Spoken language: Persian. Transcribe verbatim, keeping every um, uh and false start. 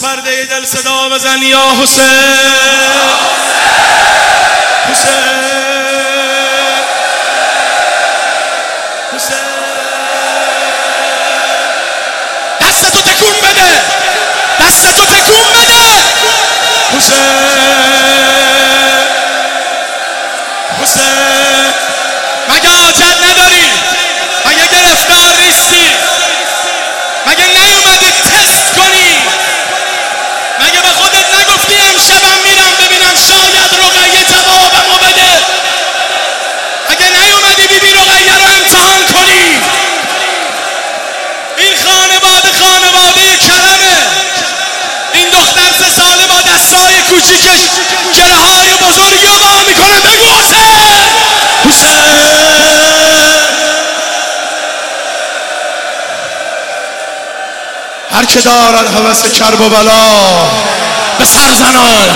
پرده دل صدا بزن یا حسین حسین حسین دستتو تکون بده دستتو تکون بده حسین حسین مگه عاجل نداری مگه گرفتار نیستی مگه نیومدی تست کنی مگه به خودت نگفتی امشبم میرم ببینم شاید رقیه جوابمو بده مگه نیومدی بی بی رقیه رو امتحان کنی این خانواده خانواده کرمه این دختر سه ساله با دستای کوچیکش گره های بزرگی رو با میکنه بگو حسین حسین هر که دارد هوس کرب و بلا به سر زنان